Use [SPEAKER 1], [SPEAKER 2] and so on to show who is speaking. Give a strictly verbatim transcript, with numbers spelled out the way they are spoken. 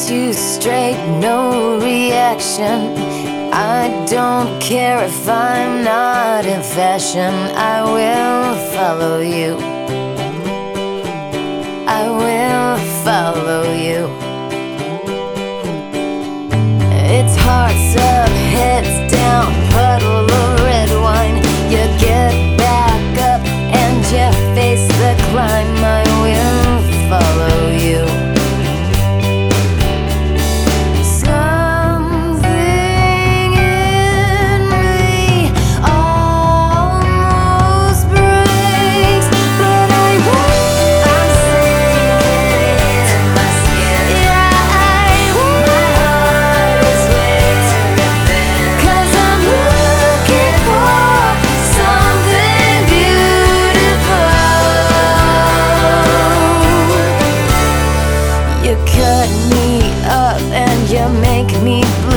[SPEAKER 1] you straight, no reaction. I don't care if I'm not in fashion. I will follow you. I will follow you. It's hearts up, heads down, puddle of red wine. You get back up and you face the climb. I will follow you. Something in me almost breaks, but I won't. I'm sinking in my skin. Yeah, I won't. My heart is waiting, 'cause I'm looking for something beautiful. You cut me up and you make me bleed.